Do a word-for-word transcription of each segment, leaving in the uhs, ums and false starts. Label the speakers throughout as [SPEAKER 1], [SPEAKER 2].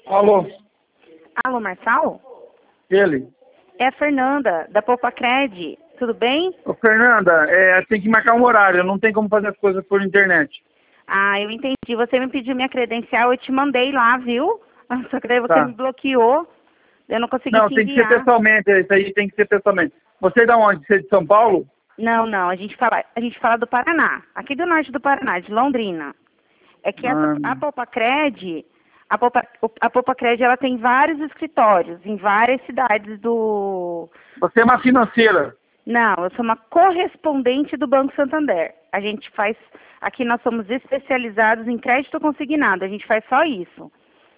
[SPEAKER 1] Alô,
[SPEAKER 2] Alô, Marçal?
[SPEAKER 1] ele.
[SPEAKER 2] É a Fernanda, da Popacred. Tudo bem?
[SPEAKER 1] Ô, Fernanda, é, tem que marcar um horário, não tem como fazer as coisas por internet.
[SPEAKER 2] Ah, eu entendi. Você me pediu minha credencial, eu te mandei lá, viu? Só que daí você
[SPEAKER 1] Tá.
[SPEAKER 2] me bloqueou. Eu não consegui
[SPEAKER 1] Não,
[SPEAKER 2] te
[SPEAKER 1] tem que ser
[SPEAKER 2] enviar.
[SPEAKER 1] pessoalmente, isso aí tem que ser pessoalmente. Você é da onde? Você é de São Paulo?
[SPEAKER 2] Não, não. A gente fala, a gente fala do Paraná. Aqui do norte do Paraná, de Londrina. É que essa,
[SPEAKER 1] Ah,
[SPEAKER 2] a Popacred, a, Popa, a Popacred, ela tem vários escritórios em várias cidades do...
[SPEAKER 1] você é uma financeira.
[SPEAKER 2] Não, eu sou uma correspondente do Banco Santander. A gente faz, aqui nós somos especializados em crédito consignado, a gente faz só isso.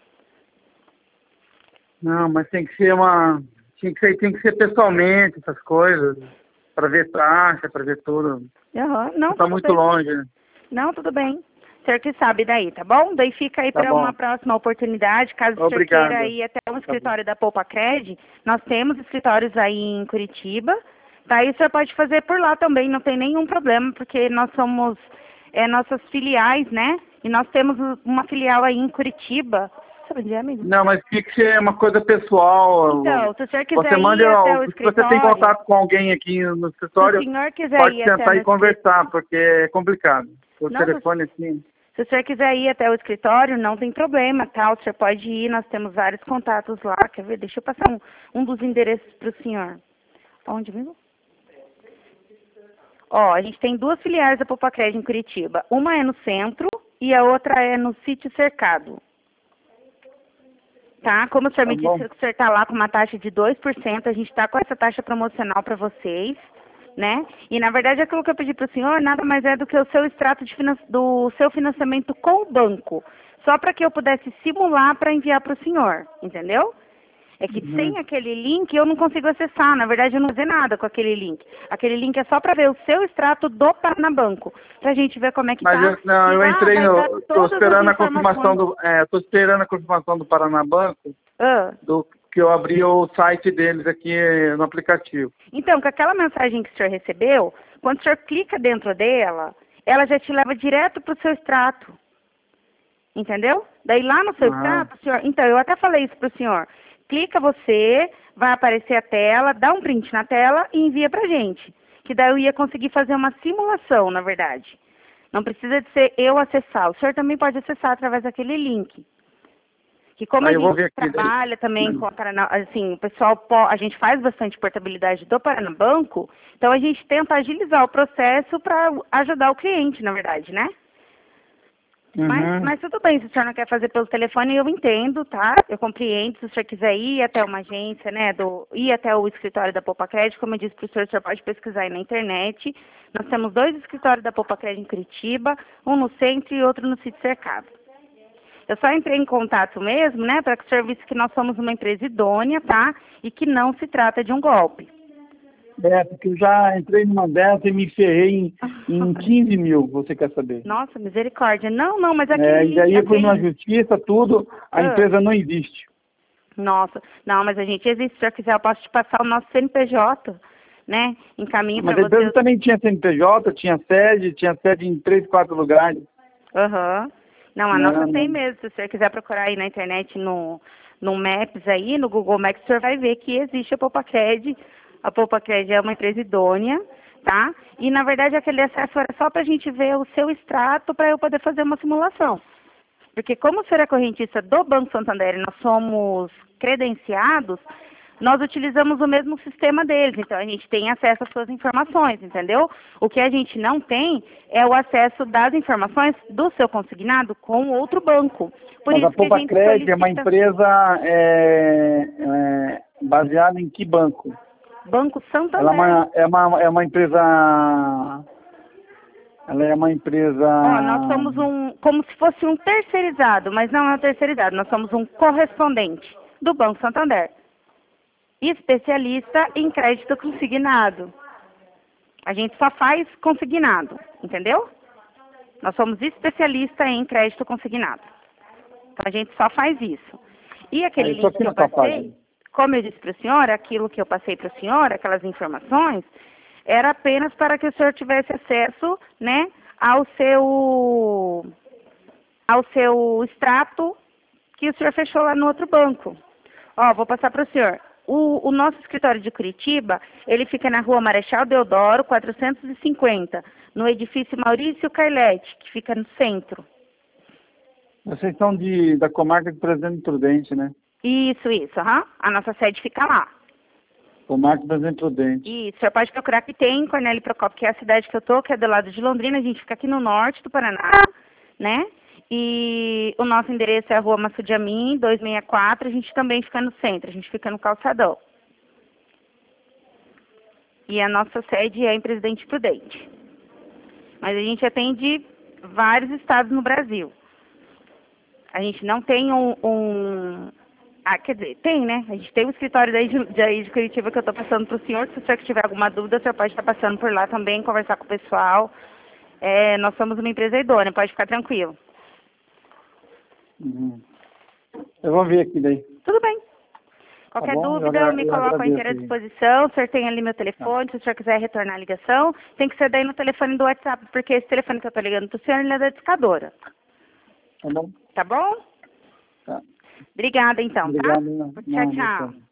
[SPEAKER 1] Não, mas tem que ser uma... Tem que ser, tem que ser pessoalmente, essas coisas. Para ver taxa, para ver tudo.
[SPEAKER 2] Uhum. Não,
[SPEAKER 1] Está
[SPEAKER 2] tudo
[SPEAKER 1] muito
[SPEAKER 2] bem.
[SPEAKER 1] longe, né?
[SPEAKER 2] Não, tudo bem. O senhor que sabe daí, tá bom? Daí fica aí
[SPEAKER 1] Tá
[SPEAKER 2] para uma
[SPEAKER 1] bom.
[SPEAKER 2] próxima oportunidade, caso o senhor queira
[SPEAKER 1] Obrigado.
[SPEAKER 2] ir até um
[SPEAKER 1] Tá bom.
[SPEAKER 2] escritório da Popacred, nós temos escritórios aí em Curitiba, daí o senhor pode fazer por lá também, não tem nenhum problema, porque nós somos é, nossas filiais, né? E nós temos uma filial aí em Curitiba. Sabe onde é, amigo?
[SPEAKER 1] Não, mas tem que ser uma coisa pessoal.
[SPEAKER 2] Então, se o senhor
[SPEAKER 1] Você
[SPEAKER 2] quiser
[SPEAKER 1] manda,
[SPEAKER 2] ir até o
[SPEAKER 1] se você tem
[SPEAKER 2] escritório,
[SPEAKER 1] contato com alguém aqui no
[SPEAKER 2] se o
[SPEAKER 1] escritório,
[SPEAKER 2] senhor quiser
[SPEAKER 1] pode
[SPEAKER 2] ir até
[SPEAKER 1] sentar
[SPEAKER 2] no
[SPEAKER 1] e
[SPEAKER 2] escritório,
[SPEAKER 1] conversar, porque é complicado. Por
[SPEAKER 2] não, se
[SPEAKER 1] telefone assim.
[SPEAKER 2] Se o senhor quiser ir até o escritório, não tem problema, tá? O senhor pode ir, nós temos vários contatos lá. Quer ver? Deixa eu passar um, um dos endereços para o senhor. Onde mesmo? Ó, a gente tem duas filiais da Popacred em Curitiba. Uma é no centro e a outra é no sítio cercado. Tá? Como o senhor
[SPEAKER 1] Tá
[SPEAKER 2] me disse
[SPEAKER 1] bom?
[SPEAKER 2] que o senhor está lá com uma taxa de dois por cento, a gente está com essa taxa promocional para vocês, né? E, na verdade, aquilo que eu pedi para o senhor nada mais é do que o seu extrato de finan- do seu financiamento com o banco, só para que eu pudesse simular para enviar para o senhor, entendeu? É que
[SPEAKER 1] Uhum.
[SPEAKER 2] sem aquele link eu não consigo acessar, na verdade eu não vou fazer nada com aquele link. Aquele link é só para ver o seu extrato do Paranabanco, para a gente ver como é que
[SPEAKER 1] Mas
[SPEAKER 2] tá,
[SPEAKER 1] eu, não,
[SPEAKER 2] e
[SPEAKER 1] eu
[SPEAKER 2] lá
[SPEAKER 1] entrei
[SPEAKER 2] vai dar
[SPEAKER 1] no. Estou
[SPEAKER 2] todas as
[SPEAKER 1] esperando a confirmação
[SPEAKER 2] informações.
[SPEAKER 1] do. É, tô esperando a confirmação do Paranabanco,
[SPEAKER 2] Ah.
[SPEAKER 1] do que eu abri o site deles aqui no aplicativo.
[SPEAKER 2] Então, com aquela mensagem que o senhor recebeu, quando o senhor clica dentro dela, ela já te leva direto para o seu extrato. Entendeu? Daí lá no seu
[SPEAKER 1] Aham.
[SPEAKER 2] extrato, o senhor... Então, eu até falei isso para o senhor. Clica você, vai aparecer a tela, dá um print na tela e envia para a gente. Que daí eu ia conseguir fazer uma simulação, na verdade. Não precisa de ser eu acessar. O senhor também pode acessar através daquele link. Que como a
[SPEAKER 1] Aí eu vou
[SPEAKER 2] gente
[SPEAKER 1] ver aqui daí.
[SPEAKER 2] trabalha também com a Paraná, assim, o pessoal, po- a gente faz bastante portabilidade do Paranabanco, então a gente tenta agilizar o processo para ajudar o cliente, na verdade, né? Mas,
[SPEAKER 1] Uhum.
[SPEAKER 2] mas tudo bem, se o senhor não quer fazer pelo telefone, eu entendo, tá? Eu compreendo, se o senhor quiser ir até uma agência, né, do, ir até o escritório da Popacred, como eu disse para o senhor, o senhor pode pesquisar aí na internet. Nós temos dois escritórios da Popacred em Curitiba, um no centro e outro no sítio cercado. Eu só entrei em contato mesmo, né, para que o senhor visse que nós somos uma empresa idônea, tá? E que não se trata de um golpe.
[SPEAKER 1] É, porque eu já entrei numa dessa e me ferrei em, em quinze mil, você quer saber.
[SPEAKER 2] Nossa, misericórdia. Não, não, mas aquele
[SPEAKER 1] É, e
[SPEAKER 2] link,
[SPEAKER 1] daí eu fui na
[SPEAKER 2] aquele...
[SPEAKER 1] justiça, tudo, a
[SPEAKER 2] Ah,
[SPEAKER 1] empresa não existe.
[SPEAKER 2] nossa, não, mas a gente existe. Se o senhor quiser, eu posso te passar o nosso C N P J, né? Encaminho
[SPEAKER 1] Mas
[SPEAKER 2] para
[SPEAKER 1] a empresa
[SPEAKER 2] você.
[SPEAKER 1] também tinha C N P J, tinha sede, tinha sede em três, quatro lugares.
[SPEAKER 2] Aham. Não, a nossa
[SPEAKER 1] Não,
[SPEAKER 2] tem
[SPEAKER 1] não.
[SPEAKER 2] mesmo. Se o senhor quiser procurar aí na internet, no, no Maps aí, no Google Maps, o senhor vai ver que existe a Popacred. A Popacred é uma empresa idônea, tá? E, na verdade, aquele acesso era só para a gente ver o seu extrato para eu poder fazer uma simulação. Porque como o senhor é correntista do Banco Santander e nós somos credenciados, nós utilizamos o mesmo sistema deles. Então, a gente tem acesso às suas informações, entendeu? O que a gente não tem é o acesso das informações do seu consignado com outro banco. Por
[SPEAKER 1] Mas a
[SPEAKER 2] isso que a gente
[SPEAKER 1] Popacred é uma
[SPEAKER 2] solicita
[SPEAKER 1] empresa é, é, baseada em que banco?
[SPEAKER 2] Banco
[SPEAKER 1] Ela é
[SPEAKER 2] Santander.
[SPEAKER 1] uma, é uma, é uma empresa... Ela é uma empresa...
[SPEAKER 2] Ó, nós somos um, como se fosse um terceirizado, mas não é um terceirizado, nós somos um correspondente do Banco Santander. Especialista em crédito consignado. A gente só faz consignado, entendeu? Nós somos especialista em crédito consignado. Então a gente só faz isso. E aquele
[SPEAKER 1] Aí, só
[SPEAKER 2] link
[SPEAKER 1] aqui
[SPEAKER 2] que eu
[SPEAKER 1] na sua
[SPEAKER 2] passei,
[SPEAKER 1] página.
[SPEAKER 2] como eu disse para o senhor, aquilo que eu passei para o senhor, aquelas informações, era apenas para que o senhor tivesse acesso, né, ao seu, ao seu extrato que o senhor fechou lá no outro banco. Ó, vou passar para o senhor. O, o nosso escritório de Curitiba, ele fica na rua Marechal Deodoro, quatrocentos e cinquenta, no edifício Maurício Carletti, que fica no centro.
[SPEAKER 1] Vocês são de, da comarca de Presidente Prudente, né?
[SPEAKER 2] Isso, isso, aham. A nossa sede fica lá.
[SPEAKER 1] Comarca de Presidente Prudente.
[SPEAKER 2] Isso, o senhor pode procurar que tem em Cornélio Procópio, que é a cidade que eu tô, que é do lado de Londrina. A gente fica aqui no norte do Paraná, né? E o nosso endereço é a rua Massu de Amin, duzentos e sessenta e quatro. A gente também fica no centro, a gente fica no Calçadão. E a nossa sede é em Presidente Prudente. Mas a gente atende vários estados no Brasil. A gente não tem um... um... Ah, quer dizer, tem, né? A gente tem um escritório daí de, daí de Curitiba que eu estou passando para o senhor. Se o senhor tiver alguma dúvida, o senhor pode estar passando por lá também, conversar com o pessoal. É, nós somos uma empresa idônea, pode ficar tranquilo.
[SPEAKER 1] Uhum. Eu vou ver aqui daí.
[SPEAKER 2] Tudo bem. Qualquer
[SPEAKER 1] Tá bom?
[SPEAKER 2] dúvida,
[SPEAKER 1] eu,
[SPEAKER 2] eu me
[SPEAKER 1] eu
[SPEAKER 2] coloco à inteira
[SPEAKER 1] agradeço.
[SPEAKER 2] disposição. O senhor tem ali meu telefone, tá. Se o senhor quiser retornar a ligação, tem que ser daí no telefone do WhatsApp, porque esse telefone que eu estou ligando para o senhor, ele é da discadora.
[SPEAKER 1] Tá bom?
[SPEAKER 2] Tá bom?
[SPEAKER 1] Tá.
[SPEAKER 2] Obrigada, então,
[SPEAKER 1] Obrigado.
[SPEAKER 2] tá?
[SPEAKER 1] Não,
[SPEAKER 2] Tchau,
[SPEAKER 1] não,
[SPEAKER 2] tchau.
[SPEAKER 1] não.